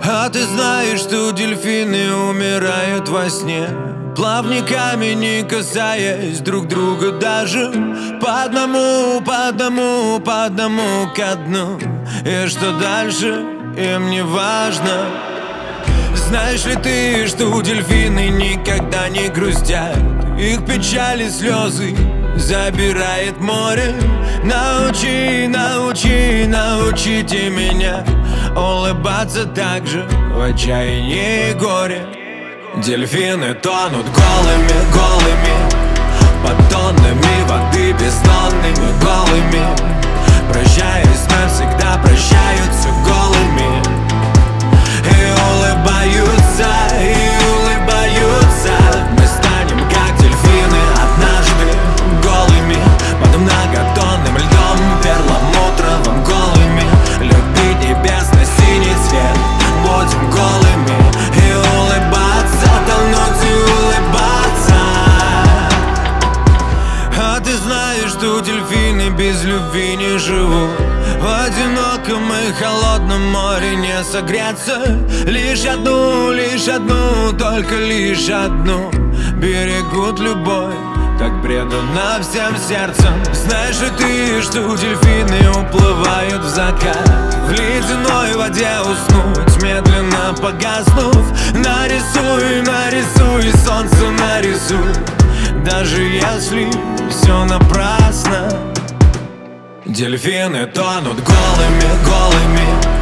А ты знаешь, что дельфины умирают во сне, плавниками не касаясь друг друга даже по одному, по одному, по одному ко дну. И что дальше, им не важно. Знаешь ли ты, что дельфины никогда не грустят? Их печали, слезы забирает море. Научи, научи, научите меня улыбаться так же в отчаянии и горе. Дельфины тонут голыми, голыми, под тоннами воды бездонными, голыми. Прощаясь, навсегда прощаются голыми. И улыбаются, мы станем как дельфины однажды голыми, под многотонным льдом перламутровым, голыми. Любить небесно-синий цвет будем голыми. И улыбаться, тонуть и улыбаться. А ты знаешь, что дельфины без любви не живут? В одиноком и холодном море не согреться. Лишь одну, только лишь одну берегут любовь, так преданно всем сердцем. Знаешь ли ты, что дельфины уплывают в закат, в ледяной воде уснуть, медленно погаснув? Нарисуй, нарисуй, солнце нарисуй, даже если все напрасно. Дельфины тонут голыми, голыми,